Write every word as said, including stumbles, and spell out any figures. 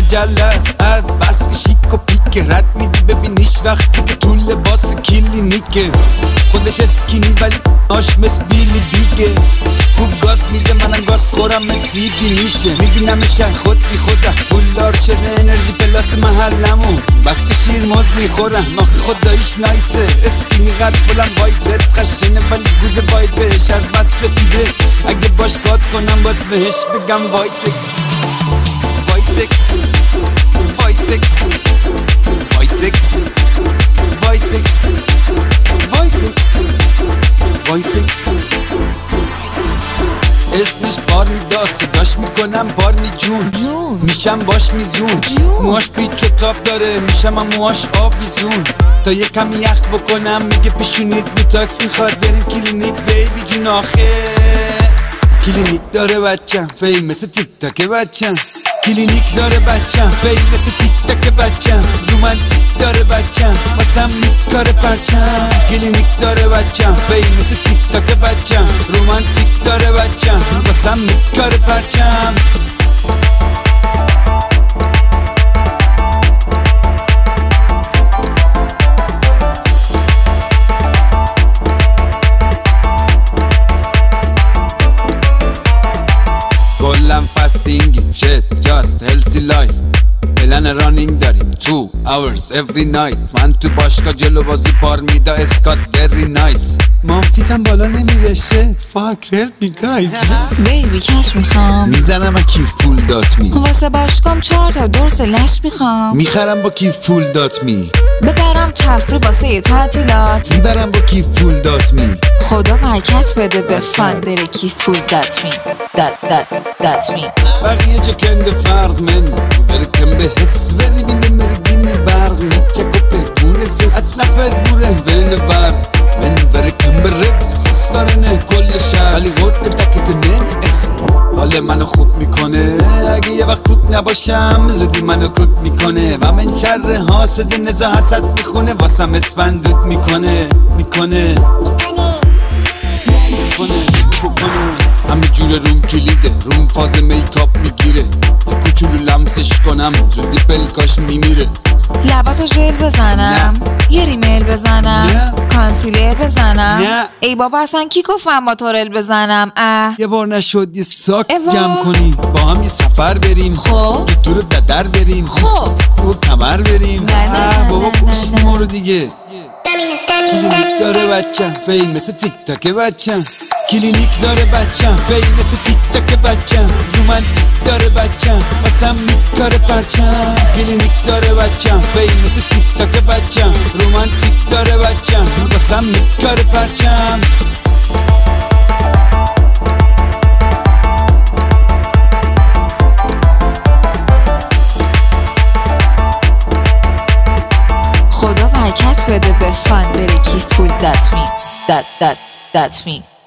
مجله است از بس که شیک و پیک رد میدی ببینیش وقتی که تو لباس کلینیکه خودش اسکینی ولی آش مثل بیلی بیگه خوب گاز میده منم گاز خورم مثل بینیشه میبینمش خود بی خوده پولدار شده انرژی پلاس محلمون بس که شیر موز میخورم آخه خداییش نایسه اسکینی قد بلند وایزت خشنه ولی گوده باید بهش از بس سفیده اگه باش کات کنم باز بهش بگم وایتکس وایتکس وایتکس وایتکس وایتکس وایتکس وایتکس اسمش پارمی داست صداش میکنم پارمی جون میشم باش میزون موهاش پیچ و تاب داره میشم هم موهاش آویزون تا یه کمی یخ بکنم میگه پیشونیت بوتاکس میخواد بریم کلینیک بیبی جون آخه کلینیک داره بچم فیل مثل تیک تاک بچم کلینیک داره بچم فیل مثل تیک تاک بچم رومانتیک داره بچم واسم میکاره پرچم کلینیک داره بچم فیل مثل تیک تاک بچم رومانتیک داره بچم واسم میکاره پرچم کلم فستینگیم شت جاست هلسی لایف پلن رانینگ داریم تو hours every night من تو باشگاه جلو بازی پار میدا اسکات very nice مامفیتم بالا نمیره شت fuck help me guys بیبی کش میخوام میزنم و کیف پول دات می واسه باشگام چهار تا دورس لش میخوام میخرم با کیف پول دات می ببرم تفریح واسه یه تعطیلات میبرم با کیف پول دات می خدا برکت بده به فندر کیف پول دات می دات دات دات می بقیه جا کنده فرق من برکم به حس ولی بینه مرگین برق میچک و پتون سس از نفر بوره وین بر من برکم به رز خستارنه کل شهر ولی غرد دکت من اسم حال منو خوب میکنه اگه یه وقت کوک نباشم زودی منو کوک میکنه و من شر حاسد نزا حسد میخونه واسم اسپندود میکنه میکنه میکنه میکنه همه جور روم کلیده روم فاز میکاپ میگیره یه کوچولو لمسش کنم زودی پلکاش میمیره لباتو ژل بزنم یه ریمیل بزنم نه. کانسیلر بزنم نه. ای بابا اصلا کی گفتم با تورل بزنم اه یه بار نشد یه ساک اوا. جمع کنی با هم یه سفر بریم خب. دو دور ددر بریم خب. کوه کمر بریم نه، نه، اه، نه، بابا نه، پوشیدی نه، ما نه. رو دیگه کلینیک داره بچم فیل مثل تیک تاک بچم کلینیک داره بچم فیل مثل تیک تاک بچم رومانتیک داره بچم واسم میکاره پرچم کلینیک داره بچم فیل مثل تیک تاک بچم رومانتیک داره بچم واسم میکاره پرچم خدا برکت بده به فندر کیف پول دات می دات دات دات می